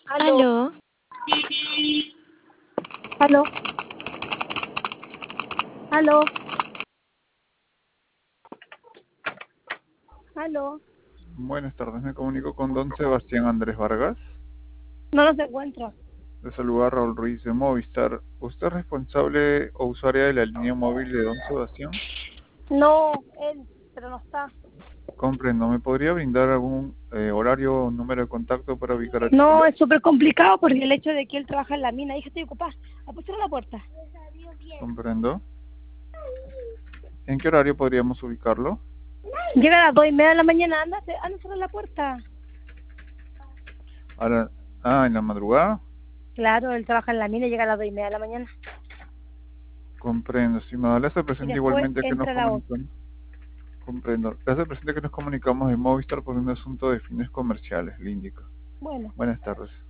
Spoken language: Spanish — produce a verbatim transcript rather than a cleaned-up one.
Aló, Aló, aló, aló, aló. Buenas tardes, me comunico con don Sebastián Andrés Vargas. No nos encuentra. Le saluda Raúl Ruiz de Movistar. ¿Usted es responsable o usuaria de la línea móvil de don Sebastián? No, él, pero no está. Comprendo. ¿Me podría brindar algún eh, horario o número de contacto para ubicar al No, titular? es súper complicado porque el hecho de que él trabaja en la mina, hija, estoy ocupada. ¿A cerrar la puerta? Comprendo. ¿En qué horario podríamos ubicarlo? Llega a las dos y media de la mañana, anda, anda a cerrar la puerta. A la- Ah, en la madrugada. Claro, él trabaja en la mina y llega a las dos y media de la mañana. Comprendo, estimado. Le hace Y presente después igualmente que nos entra a la otra. comunicamos. Comprendo. Le hace presente que nos comunicamos de Movistar por un asunto de fines comerciales, le indica. Bueno. Buenas tardes.